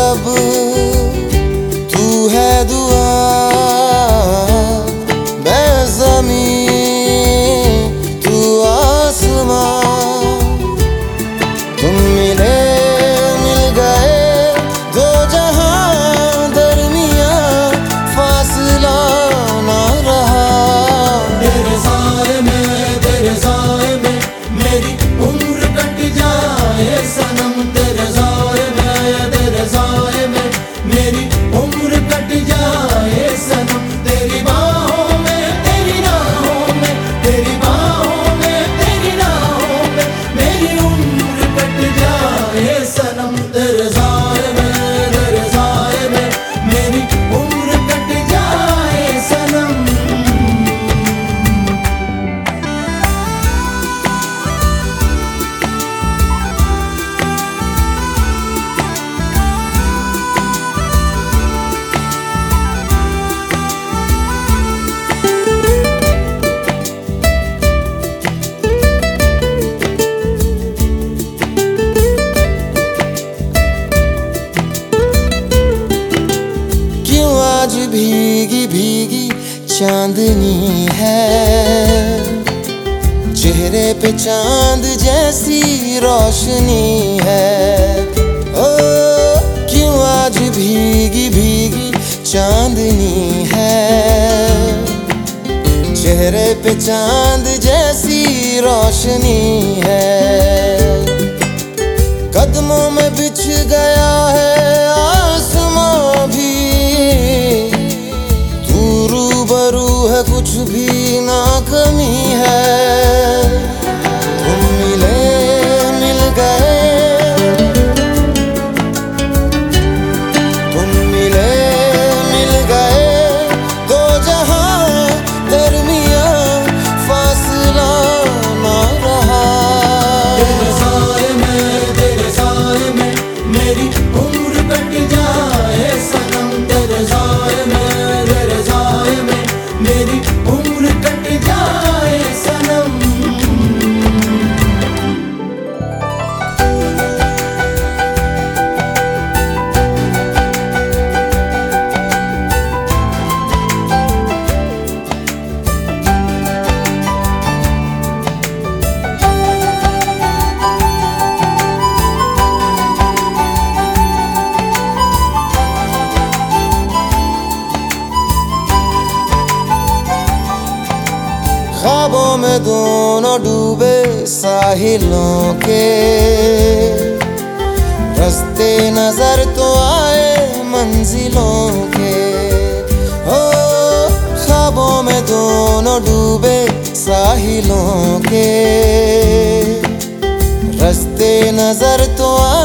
अब तू है दुआ, मैं ज़मीं तू आसमां। तुम मिले मिल गए दो जहां, दरमियां फासला ना रहा। तेरे साए में मेरी उम्र कट जाए सनम। तेरे साए में मेरी उम्र कट जाए सनम। तेरी बाहों में तेरी राहों में, तेरी बाहों में तेरी राहों में मेरी उम्र कट जाए सनम। तेरे साए में मेरी उम्र कट जाए सनम। आज भीगी भीगी चांदनी है, चेहरे पे चांद जैसी रोशनी है। ओ क्यों आज भीगी भीगी चांदनी है, चेहरे पे चांद जैसी रोशनी है। कदमों में बिछ गया है आसमां भी, तू रूबरू है कुछ भी ना कमी है। तुम मिले मिल गए, तुम मिले मिल गए दो जहां, दरमियां फासला ना रहा। तेरे साए में मेरी उम्र कट जाए सनम। तेरे साए में मेरी उम्र कट जाए सनम। ख्वाबों में दोनों डूबे साहिलों के, रास्ते नजर तो आए मंजिलों के। ओ ख्वाबों में दोनों डूबे साहिलों के, रास्ते नजर तो आए